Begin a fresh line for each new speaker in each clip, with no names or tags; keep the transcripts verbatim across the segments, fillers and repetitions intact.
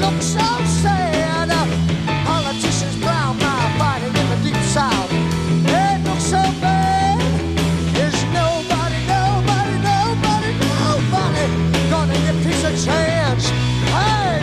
look so sad. Politicians brown mouth fighting in the deep south. It looks so bad. Is nobody, nobody, nobody, nobody gonna give peace a chance? Hey!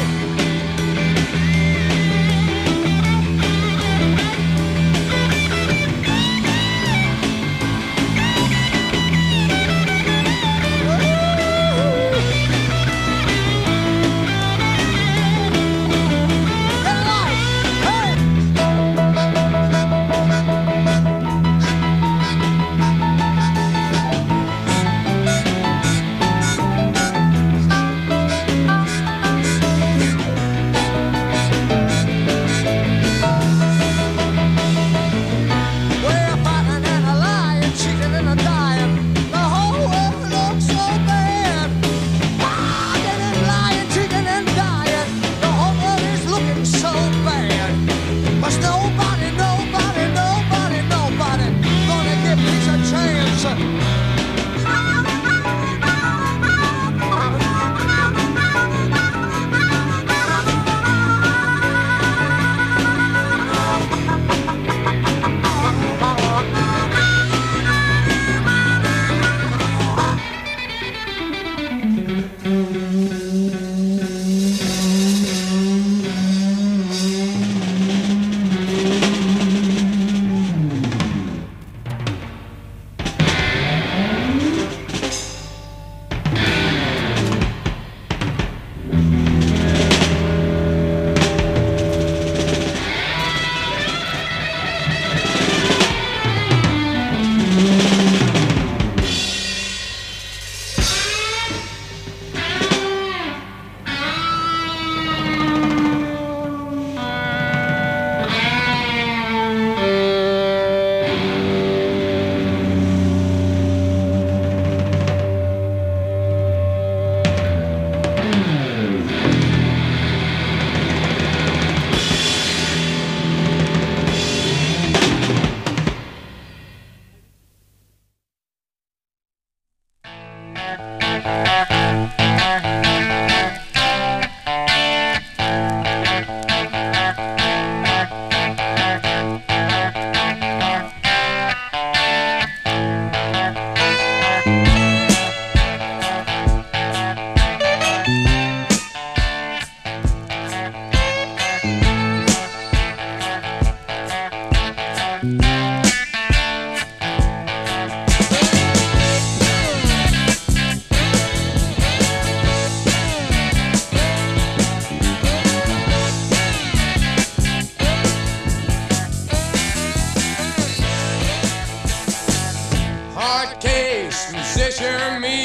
Musician me,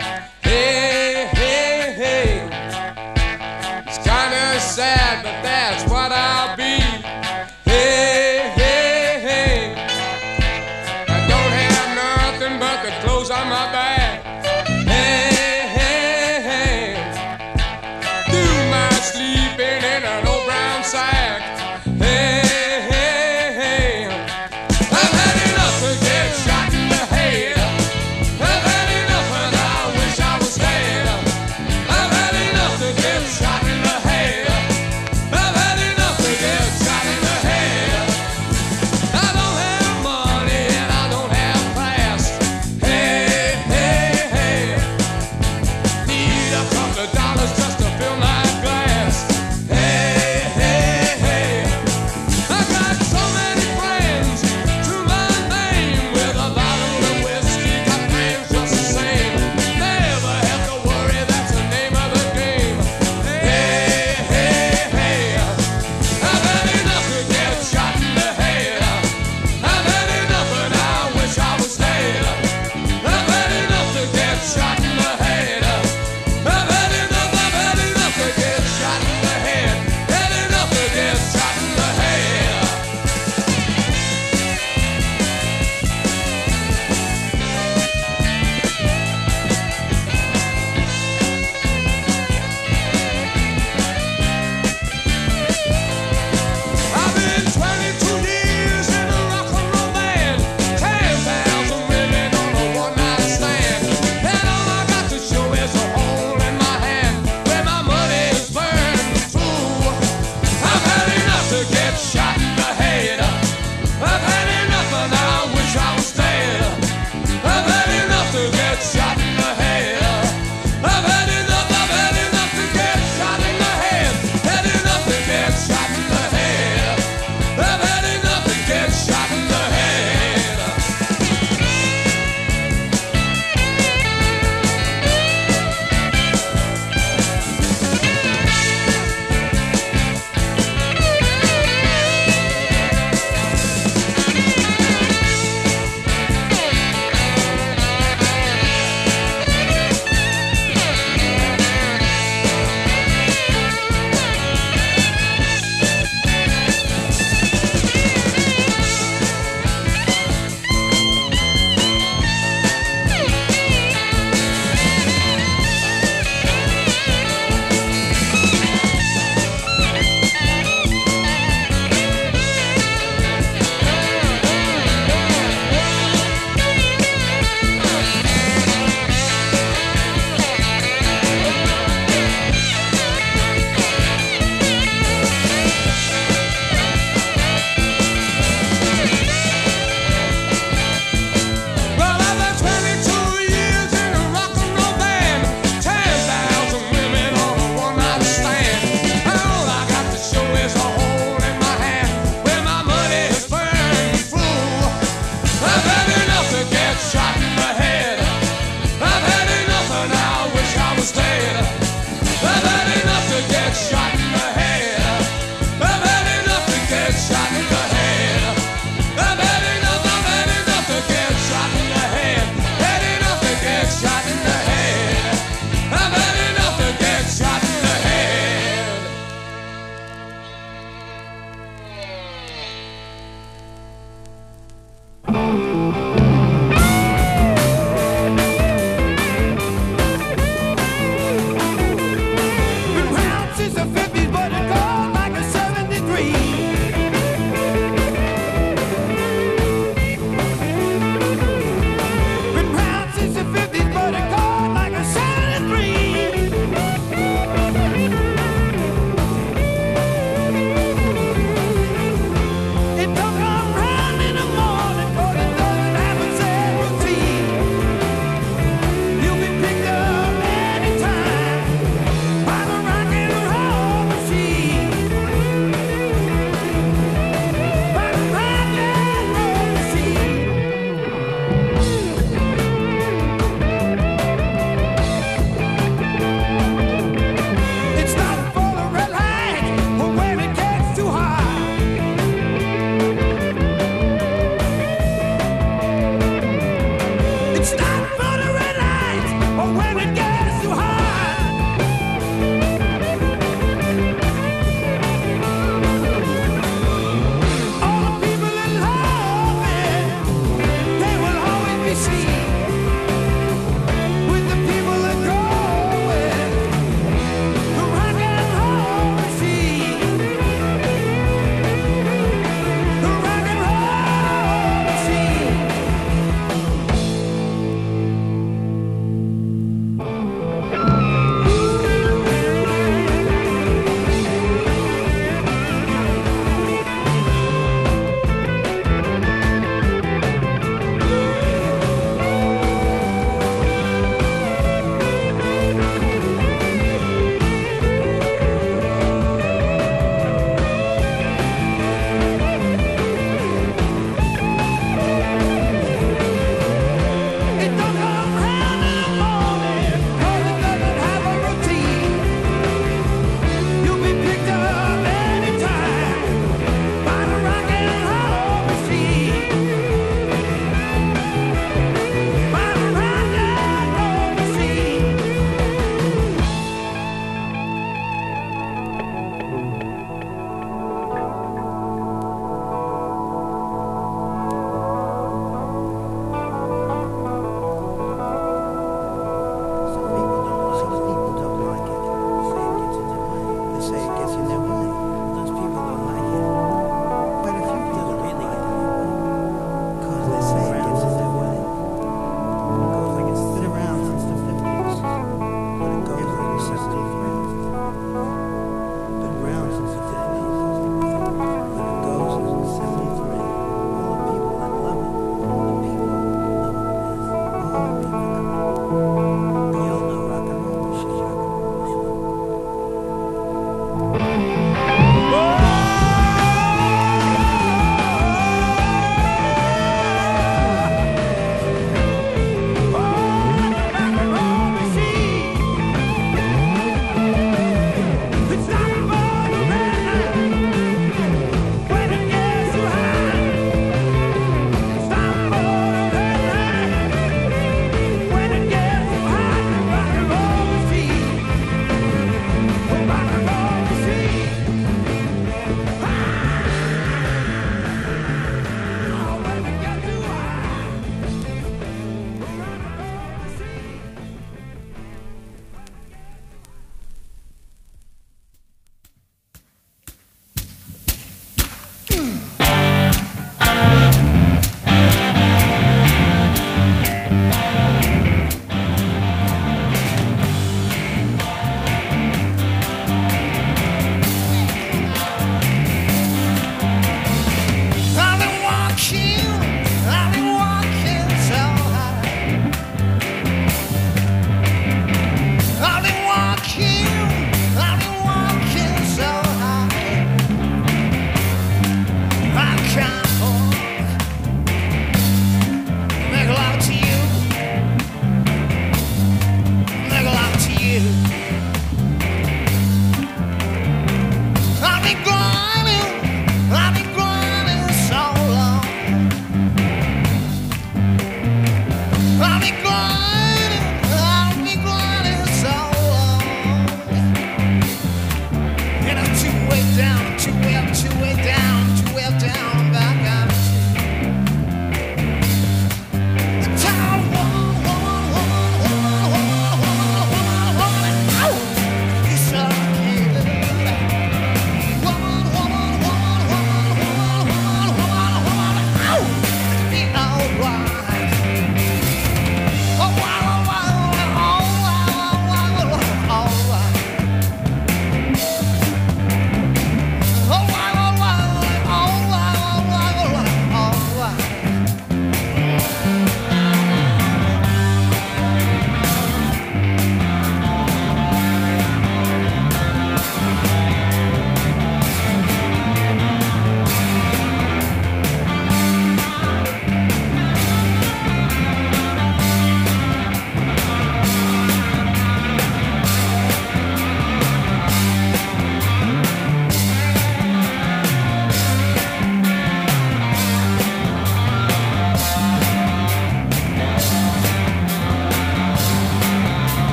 hey, hey, hey. It's kinda sad, but that's what I'll be. Hey, hey, hey. I don't have nothing but the clothes on my back. Hey, hey, hey. Do my sleeping in an old brown sack. Hey, hey, hey. I've had enough to get shot in the head. Shot in the head. I've had enough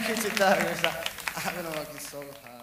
Kiitos tästä. Minua onkin so hard.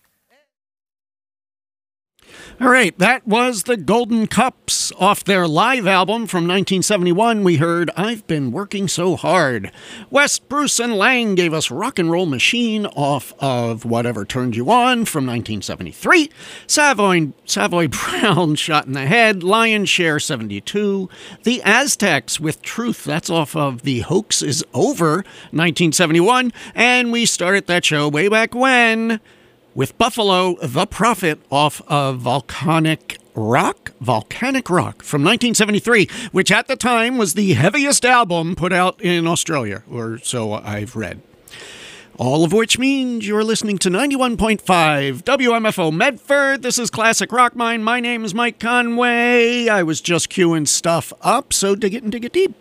All right, that was the Golden Cups. Off their live album from nineteen seventy-one, we heard I've Been Working So Hard. West, Bruce, and Lang gave us Rock and Roll Machine off of Whatever Turned You On from nineteen seventy-three. Savoy, Savoy Brown, Shot in the Head. Lion's Share, seventy-two. The Aztecs with Truth, that's off of The Hoax Is Over, nineteen seventy-one. And we started that show way back when with Buffalo, The Prophet off of Volcanic Rock, Volcanic Rock from nineteen seventy-three, which at the time was the heaviest album put out in Australia, or so I've read. All of which means you're listening to ninety-one point five W M F O Medford. This is Classic Rock Mine. My name is Mike Conway. I was just queuing stuff up, so dig it and dig it deep.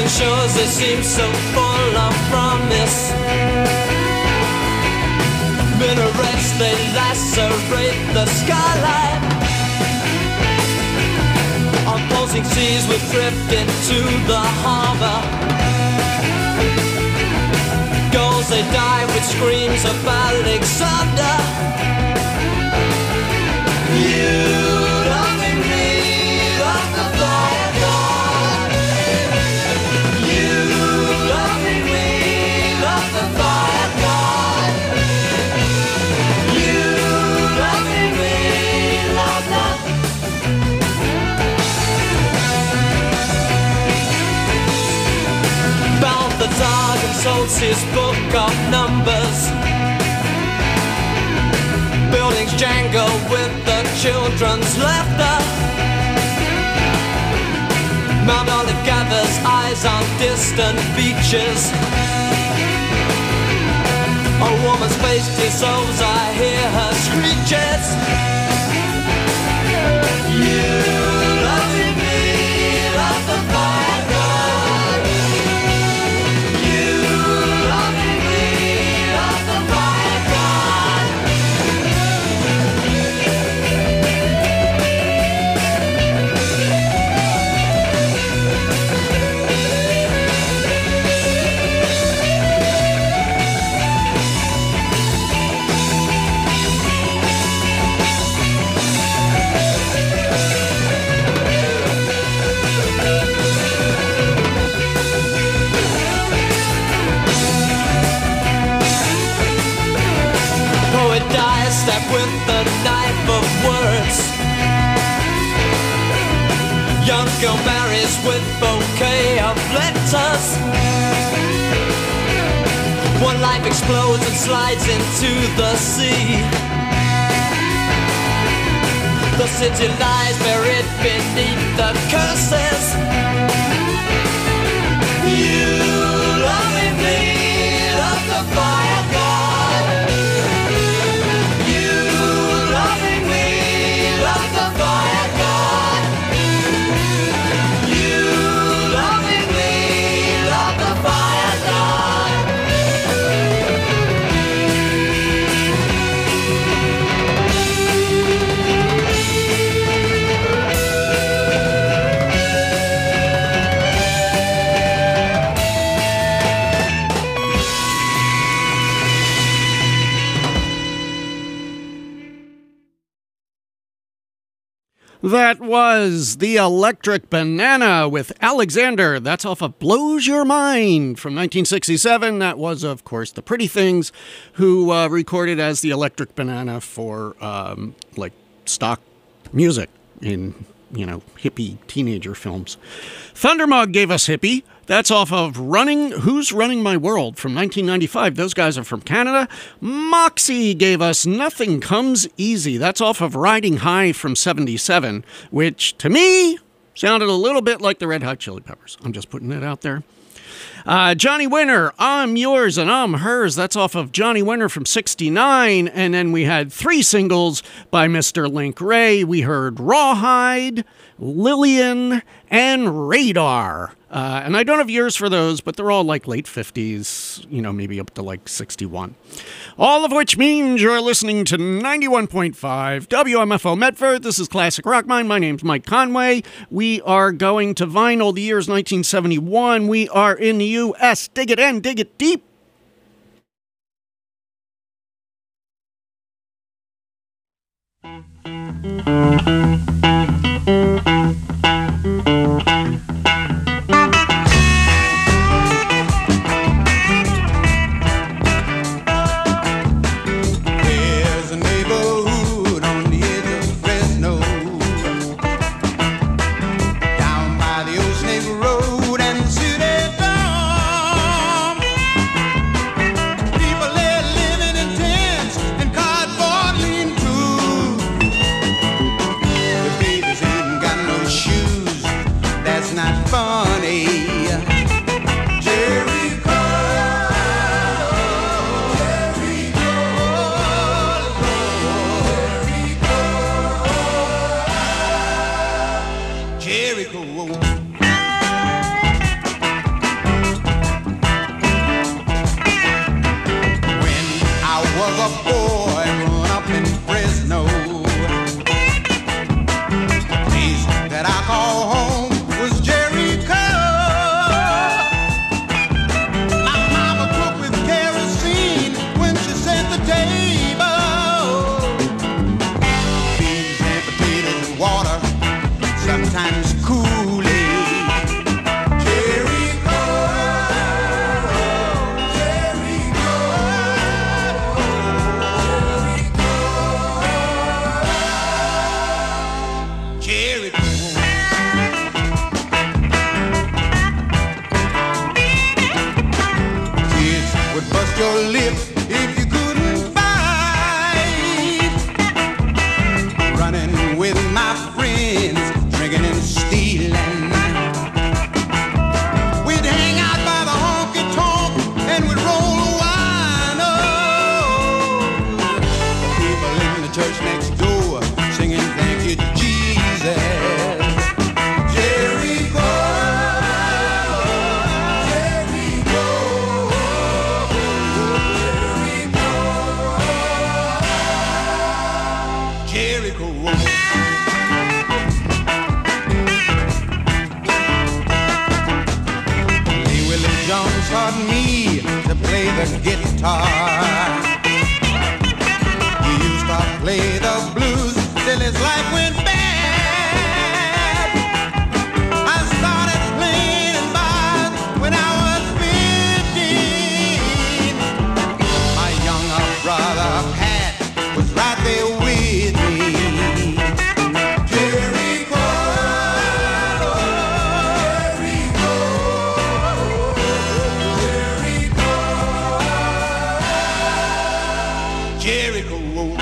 Ocean shores, they seem so full of promise. Minarets, they lacerate the skyline. On pulsing seas, we've drifted to the harbor. Gulls, they die with screams of Alexander. You loving me, love the fire god. You loving me, love the fire god. You loving me, love the. Bound the dog and sold his book of numbers. Buildings jangle with the children's laughter. Mount Olive gathers eyes on distant beaches. A woman's face dissolves, I hear her screeches. You loving me, love the fire god. You loving me, love the fire god. Poet dies, stabbed with the knife of words. Young girl marries with bouquet of letters. One life explodes and slides into the sea. The city lies buried beneath the curses. You loving me, love the fire god. You loving me, love the fire god. You loving me, love the fire god.
That was The Electric Banana with Alexander. That's off of Blows Your Mind from nineteen sixty-seven. That was, of course, the Pretty Things, who uh, recorded as The Electric Banana for, um, like, stock music in, you know, hippie teenager films. Thundermug gave us Hippie. That's off of Running, Who's Running My World from nineteen ninety-five. Those guys are from Canada. Moxie gave us Nothing Comes Easy. That's off of Riding High from seventy-seven, which to me sounded a little bit like the Red Hot Chili Peppers. I'm just putting it out there. Uh, Johnny Winter, I'm Yours and I'm Hers. That's off of Johnny Winter from sixty-nine. And then we had three singles by Mister Link Wray. We heard Rawhide, Lillian, and Radar. Uh, and I don't have years for those, but they're all like late fifties, you know, maybe up to like sixty-one. All of which means you're listening to ninety-one point five W M F O Medford. This is Classic Rock Mine. My name's Mike Conway. We are going to vinyl. The year is nineteen seventy-one. We are in the U S. Dig it in, dig it deep.
the guitar. We used to play the blues till his life went bad. I started playing bars when I was fifteen. My younger brother Pat was right there with me. Jericho, Jericho, Jericho, Jericho.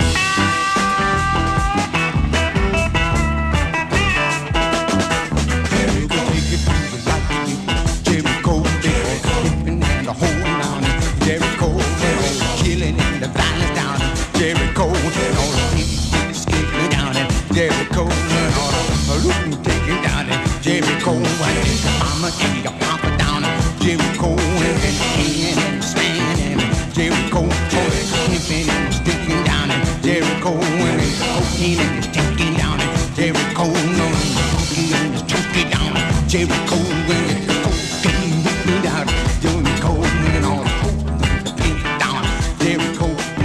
Jericho, and all the people skipping down in Jericho, and all the looting taking down in Jericho, and the mama and your papa down in Jericho, and the king and the span and Jericho, and the sniffing and the sticking down in Jericho, and the cocaine and the stinking down in Jericho, and the cocaine and the stinking down in Jericho, and the cocaine whipping down in Jericho, and all the cocaine and the pink down in Jericho.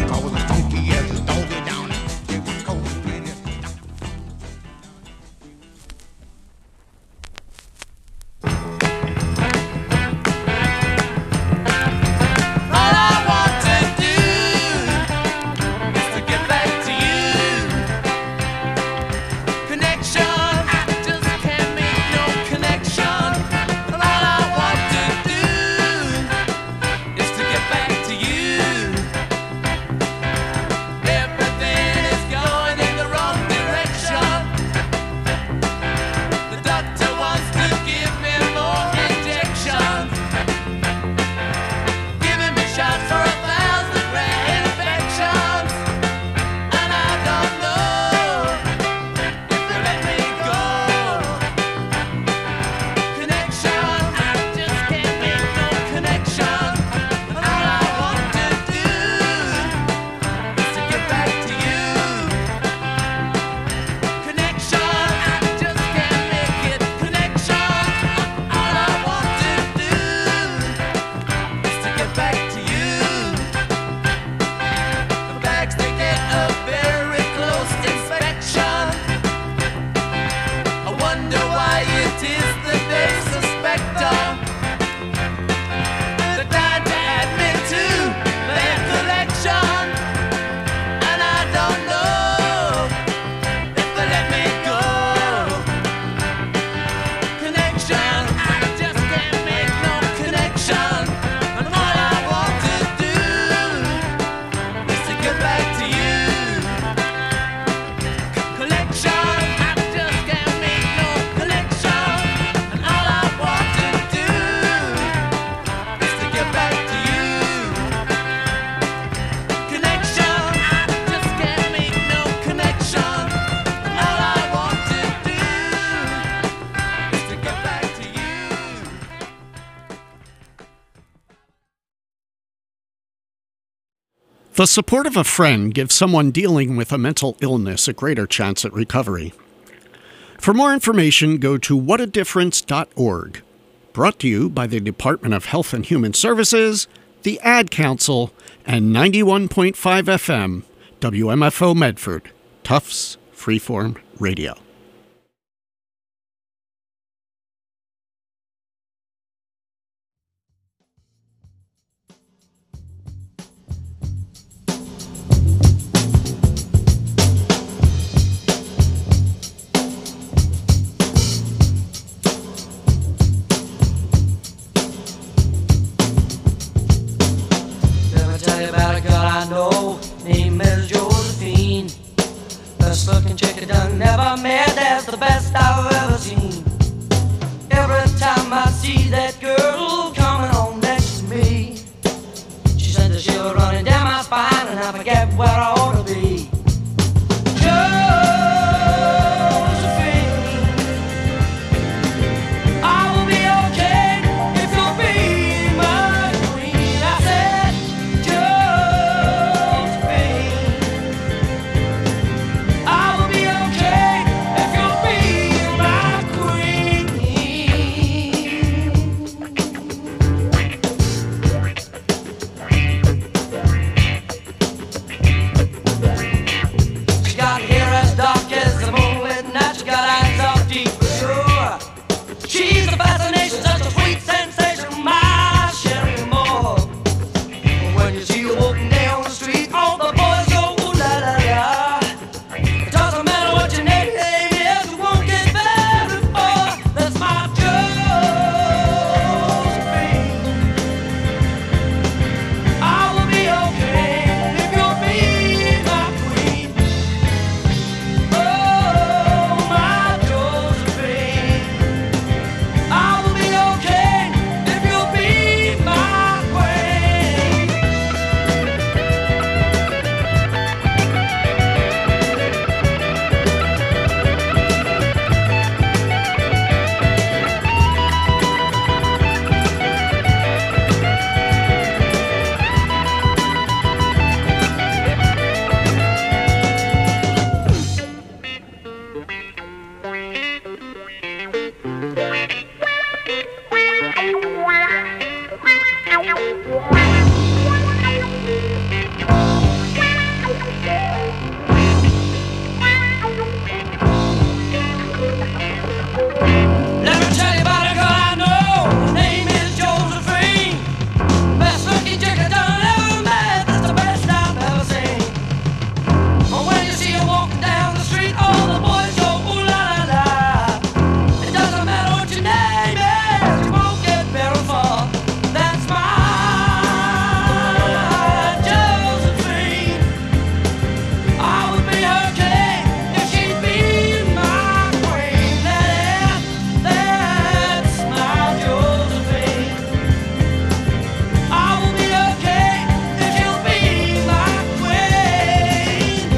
The support of a friend gives someone dealing with a mental illness a greater chance at recovery. For more information, go to what a difference dot org. Brought to you by the Department of Health and Human Services, the Ad Council, and ninety-one point five F M, W M F O Medford, Tufts Freeform Radio.
Named Miss Josephine, best looking chick I done never met. got eyes of deep blue. She's a fascination, such a sweet sensation, my Sherry Moore. When you see her walking down the street, all the boys go ooh la la la. It doesn't matter what your name is, you won't get very far. That's my Josephine. I will be okay if you'll be my queen. Oh, my Josephine. I will be okay if you'll be my queen. Let me tell you about a girl I know. Her name is Josephine. Best looking chick I done ever met. That's the best I've ever seen. Oh, when you see her walking down the street, all the boys go ooh la la la. It doesn't matter what your name is, you won't get very far. That's my Josephine. I would be her king if she'd be my queen. That is, that's my Josephine. I will be her king if she'll be my queen.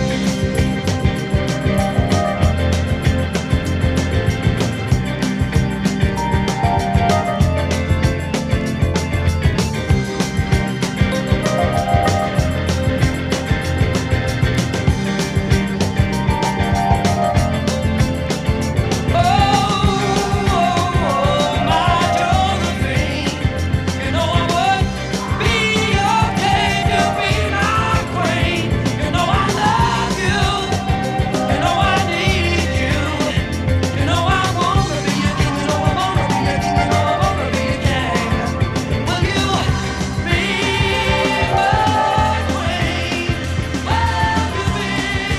Oh, my Josephine. You know I would be okay to be my queen. You know I love you. You know I need you. You know I wanna be a king. You know I wanna be a king. You know I wanna be a king. Will you be my queen? Will you be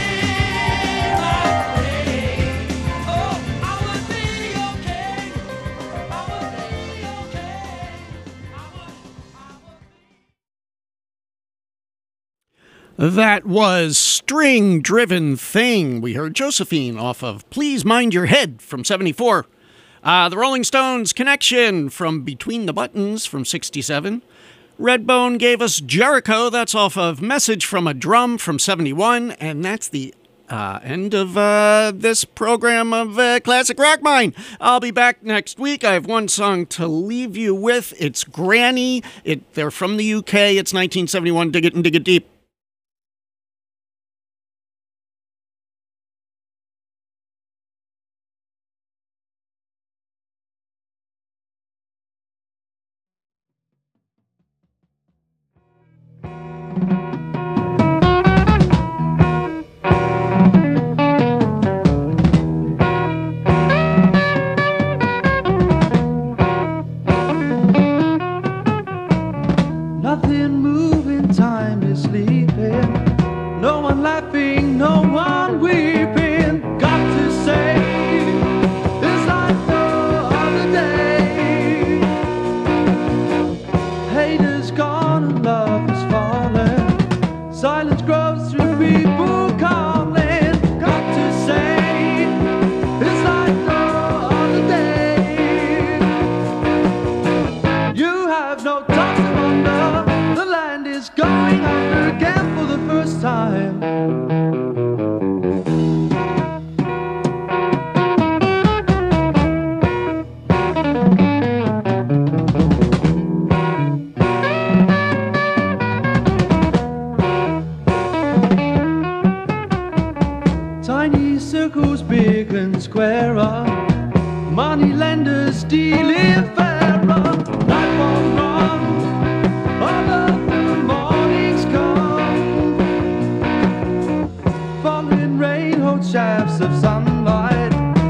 my queen? Oh, I would be your king. I would be your king. I would, I would.
That was String Driven Thing. We heard Josephine off of Please Mind Your Head from seventy-four. Uh, the Rolling Stones Connection from Between the Buttons from sixty-seven. Redbone gave us Jericho. That's off of Message from a Drum from seventy-one. And that's the uh, end of uh, this program of uh, Classic Rock Mine. I'll be back next week. I have one song to leave you with. It's Granny. It, they're from the U K. It's nineteen seventy-one. Dig it and dig it deep.
Nothing moving, time is sleeping. No one laughing, no one weeping. Got to say, it's like no other day. Haters gone and love is falling. Silence grows through people calling. Got to say, it's like no other day. You have no time to wonder. The land is going under again for the first time. Tiny circles, big and squarer. Money lenders dealing fairer. Night won't run, all of the mornings come. Falling rain holds shafts of sunlight.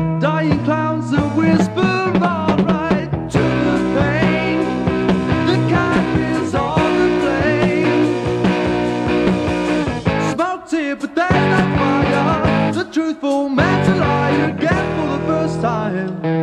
time.